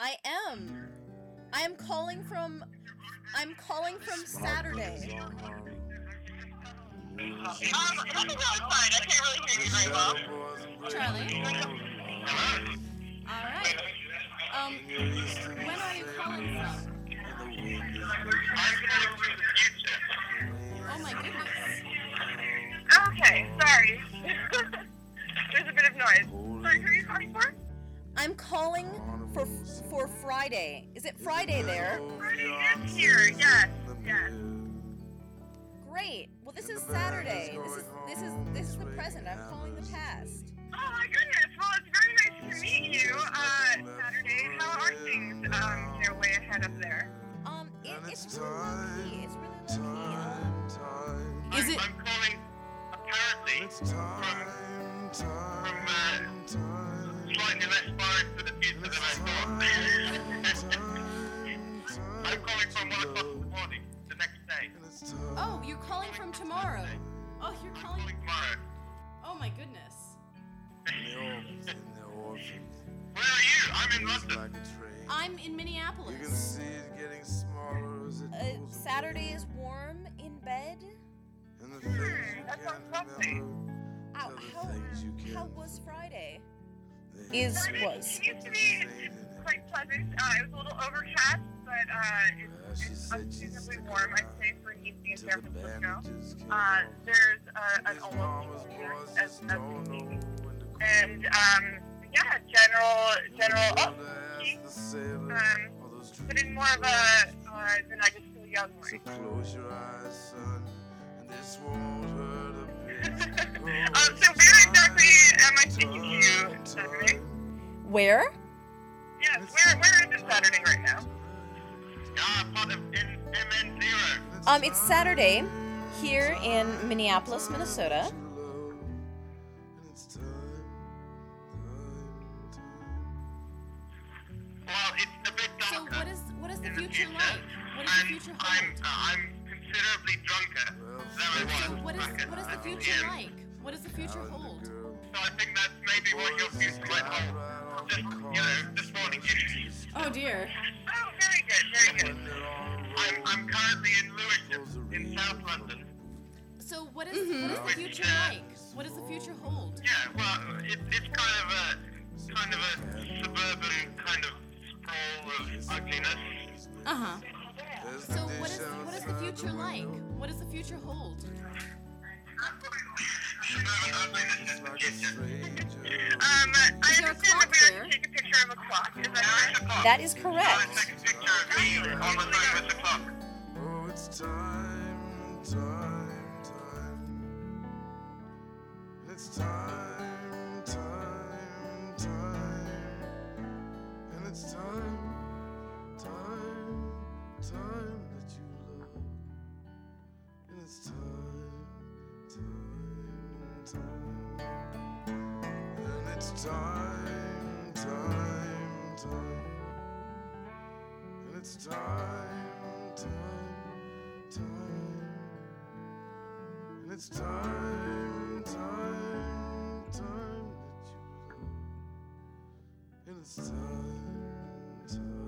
I am. I'm calling from Saturday. Let me go outside. I can't really hear you very well. Charlie? Hello? Alright. When are you calling from? I'm calling from the future. Oh my goodness. Okay, sorry. There's a bit of noise. Sorry, who are you calling for? I'm calling for Friday. Is it Friday there? Friday is here, yes. Great. Well, this is Saturday. This is the present. I'm calling the past. Oh my goodness, well it's very nice to meet you, Saturday. How are things, way ahead up there? It's really low key. It's really low key. Is it? I'm calling, apparently, from slightly less far into the future than I thought. I'm calling from 1 o'clock in the morning, the next day. Oh, you're calling from tomorrow. Oh, you're calling. Tomorrow. Oh my goodness. Where are you? I'm in London. I'm in Minneapolis. Saturday is warm in bed. That sounds lovely. How was Friday? It used to be quite pleasant. It was a little overcast, but it's unseasonably warm, I'd say, for an evening in San Francisco. There's an almost as we speak. And, but in more of a, than I just feel young way. Close your eyes, son, and this won't hurt a bit. So where exactly am I speaking to you Saturday? Where? Yes, where is it Saturday right now? Part of MN0. It's Saturday here in Minneapolis, Minnesota. Well, it's a bit So darker. what is the future like? What does the future hold? I'm considerably drunker than I was So what is back the at future PM. like? What does the future hold? So I think that's maybe what your future might hold. Just, this morning-ish. Oh dear. Oh, very good, very good. I'm currently in Lewisham, in South London. So what is the future like? What does the future hold? Yeah, well, it's kind of a suburban kind of sprawl of ugliness. Uh-huh. So what is the future like? What does the future hold? Suburban ugliness is the future. I Is there a understand that clock we have there? to take a picture of a clock. Is that correct? That is Take correct. a picture of me on the phone with the clock. Oh, it's time. It's time. And it's time that you love. And it's time. And it's time. And it's time. And it's time that you love. And it's time.